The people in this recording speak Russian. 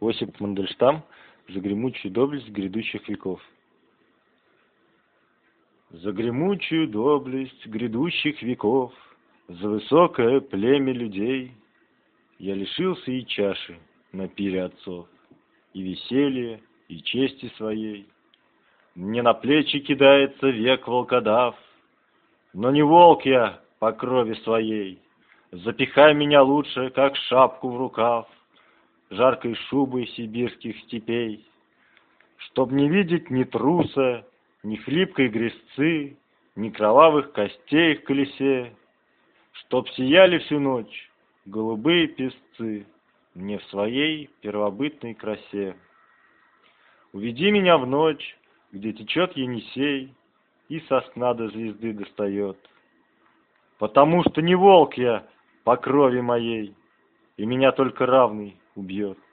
Осип Мандельштам за гремучую доблесть грядущих веков. За гремучую доблесть грядущих веков, за высокое племя людей я лишился и чаши на пире отцов, и веселья, и чести своей. Мне на плечи кидается век волкодав, но не волк я по крови своей. Запихай меня лучше, как шапку в рукав, жаркой шубой сибирских степей, чтоб не видеть ни труса, ни хлипкой грязцы, ни кровавых костей в колесе, чтоб сияли всю ночь голубые песцы мне в своей первобытной красе. Уведи меня в ночь, где течет Енисей и сосна до звезды достает, потому что не волк я по крови моей, и меня только равный убьет.